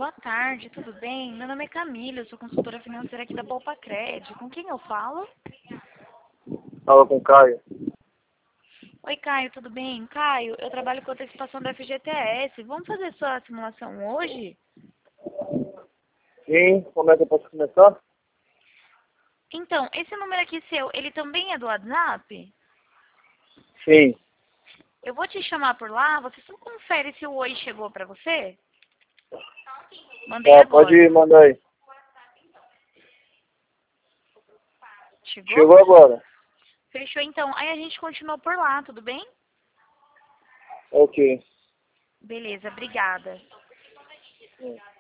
boa tarde, tudo bem? Meu nome é Camila, eu sou consultora financeira aqui da Poupa-Cred. Com quem eu falo? Fala com o Caio. Oi, Caio, tudo bem? Caio, eu trabalho com antecipação da FGTS. Vamos fazer sua simulação hoje? Sim, como é que eu posso começar? Então, esse número aqui seu, ele também é do WhatsApp? Sim. Eu vou te chamar por lá, você só confere se o oi chegou pra você? Mandei Tá, pode agora. mandar aí. Chegou? Chegou agora. Fechou então. Aí a gente continua por lá, tudo bem? Ok. Beleza, obrigada.